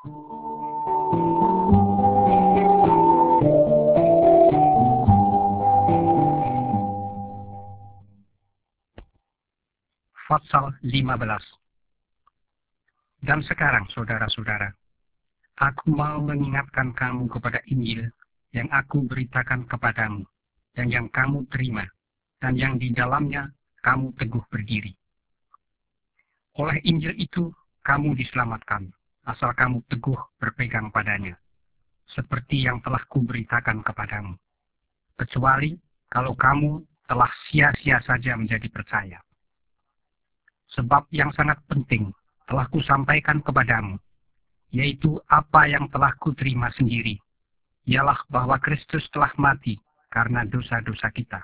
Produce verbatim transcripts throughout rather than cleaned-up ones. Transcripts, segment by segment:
Pasal lima belas. Dan sekarang, saudara-saudara, aku mau mengingatkan kamu kepada Injil yang aku beritakan kepadamu, dan yang kamu terima, dan yang di dalamnya kamu teguh berdiri. Oleh Injil itu, kamu diselamatkan, asal kamu teguh berpegang padanya, seperti yang telah kuberitakan kepadamu. Kecuali kalau kamu telah sia-sia saja menjadi percaya. Sebab yang sangat penting telah kusampaikan kepadamu, yaitu apa yang telah kuterima sendiri, ialah bahwa Kristus telah mati karena dosa-dosa kita.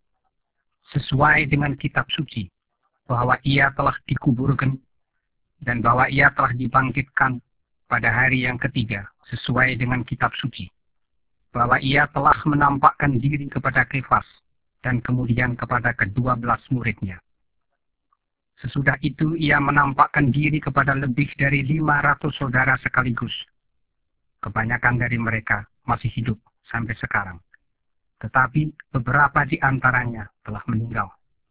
Sesuai dengan kitab suci, bahwa ia telah dikuburkan, dan bahwa ia telah dibangkitkan pada hari yang ketiga, sesuai dengan kitab suci. Bahwa ia telah menampakkan diri kepada Kefas, dan kemudian kepada kedua belas muridnya. Sesudah itu ia menampakkan diri kepada lebih dari lima ratus saudara sekaligus. Kebanyakan dari mereka masih hidup sampai sekarang. Tetapi beberapa di antaranya telah meninggal.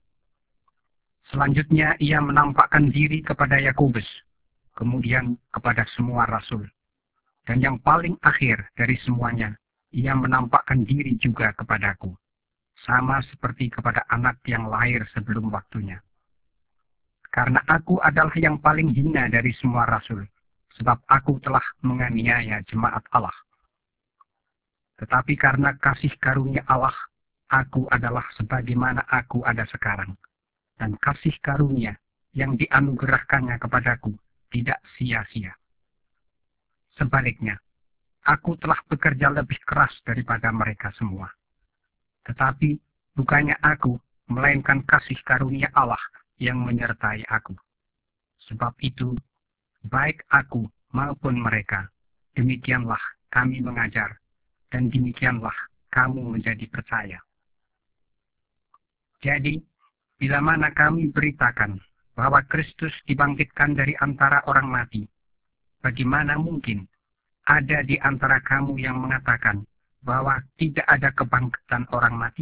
Selanjutnya ia menampakkan diri kepada Yakobus, kemudian kepada semua rasul. Dan yang paling akhir dari semuanya, ia menampakkan diri juga kepadaku. Sama seperti kepada anak yang lahir sebelum waktunya. Karena aku adalah yang paling hina dari semua rasul, sebab aku telah menganiaya jemaat Allah. Tetapi karena kasih karunia Allah, aku adalah sebagaimana aku ada sekarang. Dan kasih karunia yang dianugerahkannya kepadaku tidak sia-sia. Sebaliknya, aku telah bekerja lebih keras daripada mereka semua. Tetapi bukannya aku, melainkan kasih karunia Allah yang menyertai aku. Sebab itu, baik aku maupun mereka, demikianlah kami mengajar, dan demikianlah kamu menjadi percaya. Jadi, bila mana kami beritakan bahwa Kristus dibangkitkan dari antara orang mati, bagaimana mungkin ada di antara kamu yang mengatakan bahwa tidak ada kebangkitan orang mati?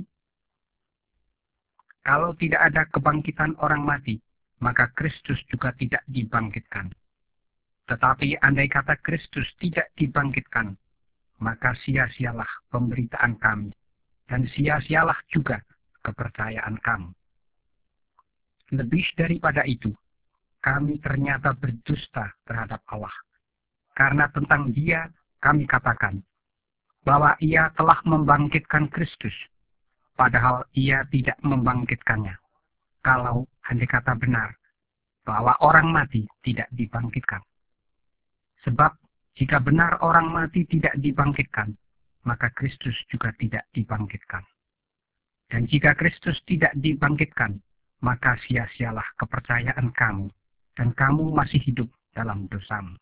Kalau tidak ada kebangkitan orang mati, maka Kristus juga tidak dibangkitkan. Tetapi andai kata Kristus tidak dibangkitkan, maka sia-sialah pemberitaan kami, dan sia-sialah juga kepercayaan kamu. Lebih daripada itu, kami ternyata berdusta terhadap Allah. Karena tentang Dia kami katakan bahwa Ia telah membangkitkan Kristus, padahal ia tidak membangkitkannya. Kalau andai kata benar bahwa orang mati tidak dibangkitkan. Sebab jika benar orang mati tidak dibangkitkan, maka Kristus juga tidak dibangkitkan. Dan jika Kristus tidak dibangkitkan, maka sia-sialah kepercayaan kamu, dan kamu masih hidup dalam dosamu.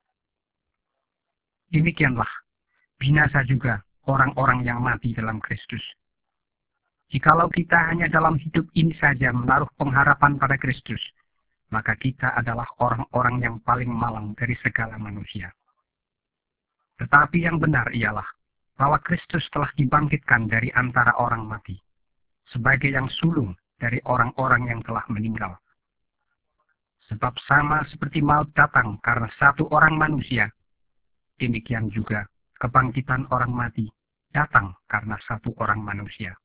Demikianlah binasa juga orang-orang yang mati dalam Kristus. Jikalau kita hanya dalam hidup ini saja menaruh pengharapan pada Kristus, maka kita adalah orang-orang yang paling malang dari segala manusia. Tetapi yang benar ialah bahwa Kristus telah dibangkitkan dari antara orang mati, sebagai yang sulung dari orang-orang yang telah meninggal. Sebab sama seperti maut datang karena satu orang manusia, demikian juga kebangkitan orang mati datang karena satu orang manusia.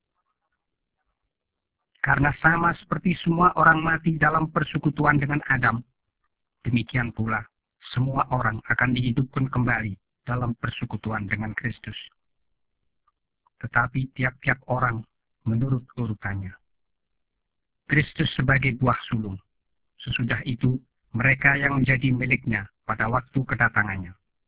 Karena sama seperti semua orang mati dalam persekutuan dengan Adam, demikian pula semua orang akan dihidupkan kembali dalam persekutuan dengan Kristus. Tetapi tiap-tiap orang menurut urutannya. Kristus sebagai buah sulung. Sesudah itu, mereka yang menjadi miliknya pada waktu kedatangannya.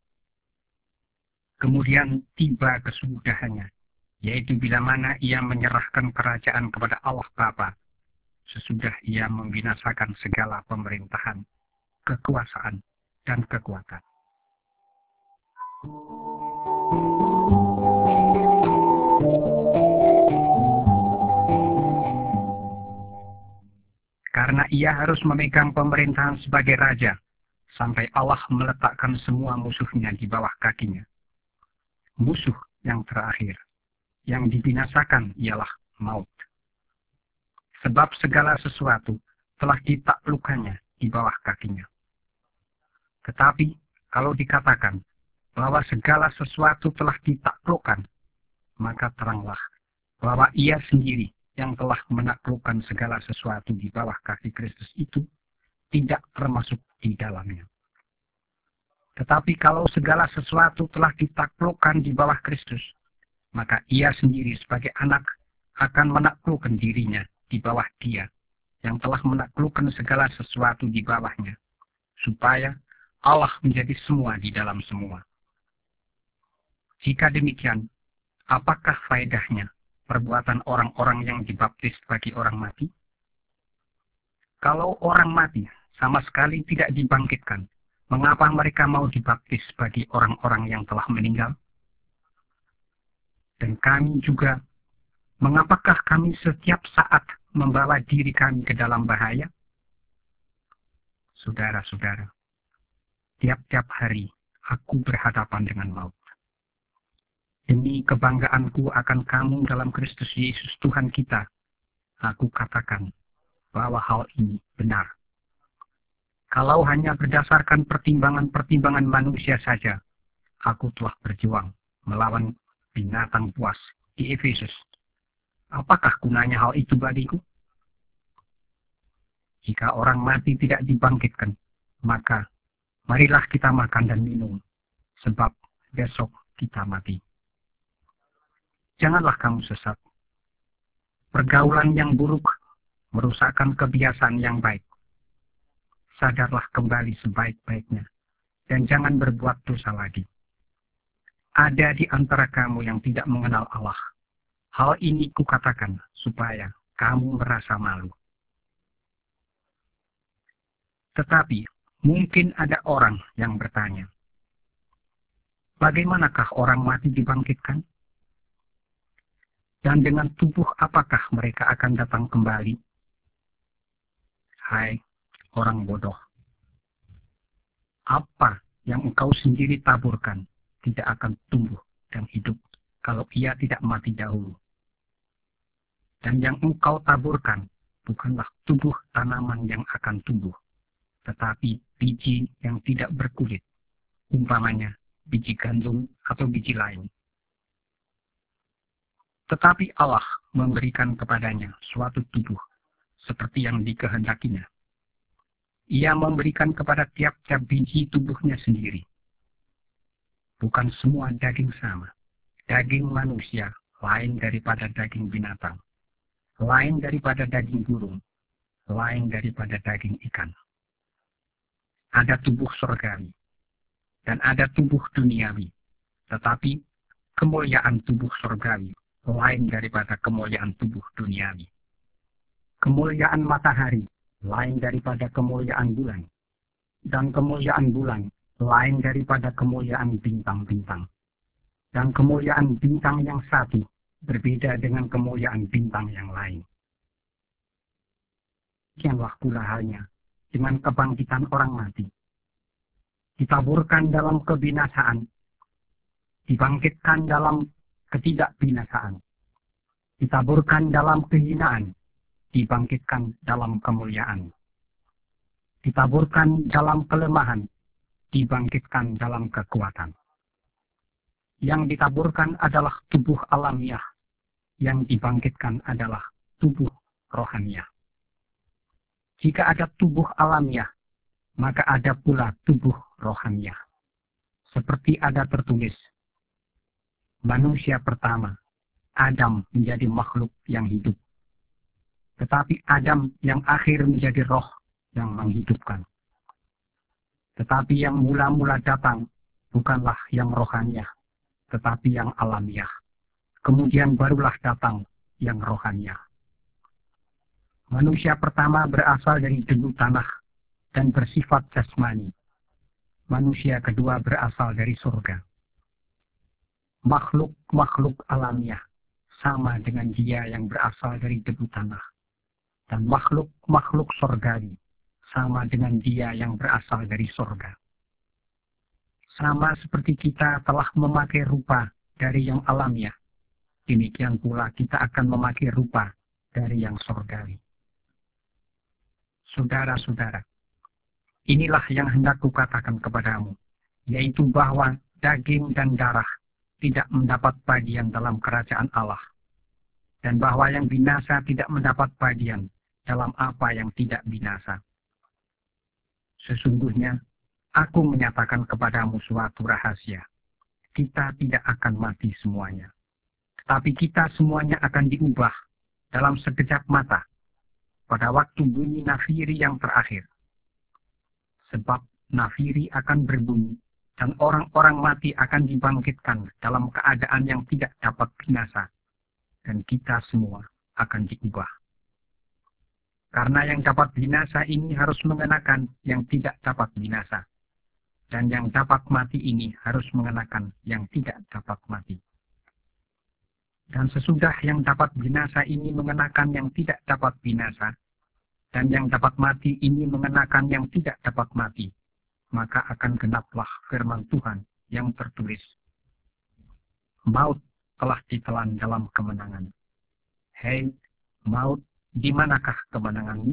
Kemudian tiba kesudahannya, yaitu bila mana ia menyerahkan kerajaan kepada Allah Bapa, sesudah ia membinasakan segala pemerintahan, kekuasaan, dan kekuatan. Karena ia harus memegang pemerintahan sebagai raja, sampai Allah meletakkan semua musuhnya di bawah kakinya. Musuh yang terakhir, yang dibinasakan ialah maut. Sebab segala sesuatu telah ditaklukkannya di bawah kakinya. Tetapi kalau dikatakan bahwa segala sesuatu telah ditaklukkan, maka teranglah bahwa ia sendiri yang telah menaklukkan segala sesuatu di bawah kaki Kristus itu tidak termasuk di dalamnya. Tetapi kalau segala sesuatu telah ditaklukkan di bawah Kristus, maka ia sendiri sebagai anak akan menaklukkan dirinya di bawah Dia yang telah menaklukkan segala sesuatu di bawahnya, supaya Allah menjadi semua di dalam semua. Jika demikian, apakah faedahnya perbuatan orang-orang yang dibaptis bagi orang mati? Kalau orang mati sama sekali tidak dibangkitkan, mengapa mereka mau dibaptis bagi orang-orang yang telah meninggal? Dan kami juga, mengapakah kami setiap saat membawa diri kami ke dalam bahaya? Saudara-saudara, tiap-tiap hari aku berhadapan dengan maut. Demi kebanggaanku akan kamu dalam Kristus Yesus Tuhan kita, aku katakan bahwa hal ini benar. Kalau hanya berdasarkan pertimbangan-pertimbangan manusia saja, aku telah berjuang melawan binatang buas di Efesus. Apakah gunanya hal itu bagiku? Jika orang mati tidak dibangkitkan, maka marilah kita makan dan minum, sebab besok kita mati. Janganlah kamu sesat. Pergaulan yang buruk merusakkan kebiasaan yang baik. Sadarlah kembali sebaik-baiknya, dan jangan berbuat dosa lagi. Ada di antara kamu yang tidak mengenal Allah. Hal ini kukatakan supaya kamu merasa malu. Tetapi mungkin ada orang yang bertanya, bagaimanakah orang mati dibangkitkan? Dan dengan tubuh apakah mereka akan datang kembali? Hai orang bodoh, apa yang engkau sendiri taburkan tidak akan tumbuh dan hidup kalau ia tidak mati dahulu. Dan yang engkau taburkan bukanlah tubuh tanaman yang akan tumbuh, tetapi biji yang tidak berkulit, umpamanya biji gandum atau biji lain. Tetapi Allah memberikan kepadanya suatu tubuh seperti yang dikehendakinya. Ia memberikan kepada tiap-tiap biji tubuhnya sendiri. Bukan semua daging sama. Daging manusia lain daripada daging binatang, lain daripada daging burung, lain daripada daging ikan. Ada tubuh surgawi dan ada tubuh duniawi, tetapi kemuliaan tubuh surgawi lain daripada kemuliaan tubuh duniawi. Kemuliaan matahari lain daripada kemuliaan bulan, dan kemuliaan bulan lain daripada kemuliaan bintang-bintang. Dan kemuliaan bintang yang satu berbeda dengan kemuliaan bintang yang lain. Demikianlah pula halnya dengan kebangkitan orang mati. Ditaburkan dalam kebinasaan, dibangkitkan dalam ketidakbinasaan. Ditaburkan dalam kehinaan, dibangkitkan dalam kemuliaan. Ditaburkan dalam kelemahan, dibangkitkan dalam kekuatan. Yang ditaburkan adalah tubuh alamiah, yang dibangkitkan adalah tubuh rohaniah. Jika ada tubuh alamiah, maka ada pula tubuh rohaniah. Seperti ada tertulis, manusia pertama, Adam menjadi makhluk yang hidup. Tetapi Adam yang akhir menjadi roh yang menghidupkan. Tetapi yang mula-mula datang bukanlah yang rohaniah, tetapi yang alamiah. Kemudian barulah datang yang rohaniah. Manusia pertama berasal dari debu tanah dan bersifat jasmani. Manusia kedua berasal dari surga. Makhluk-makhluk alamiah sama dengan dia yang berasal dari debu tanah. Dan makhluk-makhluk surgawi sama dengan Dia yang berasal dari sorga. Sama seperti kita telah memakai rupa dari yang alamiah, demikian pula kita akan memakai rupa dari yang sorgawi. Saudara-saudara, inilah yang hendak kukatakan kepadamu, yaitu bahwa daging dan darah tidak mendapat bagian dalam kerajaan Allah, dan bahwa yang binasa tidak mendapat bagian dalam apa yang tidak binasa. Sesungguhnya, aku menyatakan kepadamu suatu rahasia. Kita tidak akan mati semuanya, tetapi kita semuanya akan diubah dalam sekejap mata pada waktu bunyi nafiri yang terakhir. Sebab nafiri akan berbunyi, dan orang-orang mati akan dibangkitkan dalam keadaan yang tidak dapat binasa, dan kita semua akan diubah. Karena yang dapat binasa ini harus mengenakan yang tidak dapat binasa, dan yang dapat mati ini harus mengenakan yang tidak dapat mati. Dan sesudah yang dapat binasa ini mengenakan yang tidak dapat binasa, dan yang dapat mati ini mengenakan yang tidak dapat mati, maka akan genaplah firman Tuhan yang tertulis, maut telah ditelan dalam kemenangan. Hei, maut, di manakah kemenanganmu?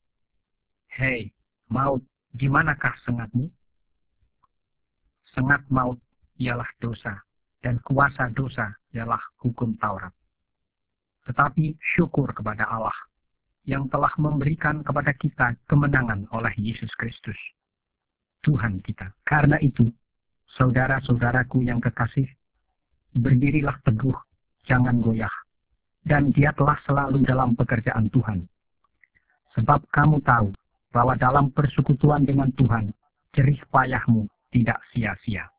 Hei, maut, di manakah sengatmu? Sengat maut ialah dosa, dan kuasa dosa ialah hukum Taurat. Tetapi syukur kepada Allah yang telah memberikan kepada kita kemenangan oleh Yesus Kristus, Tuhan kita. Karena itu, saudara-saudaraku yang kekasih, berdirilah teguh, jangan goyah, dan giatlah selalu dalam pekerjaan Tuhan. Sebab kamu tahu bahwa dalam persekutuan dengan Tuhan, jerih payahmu tidak sia-sia.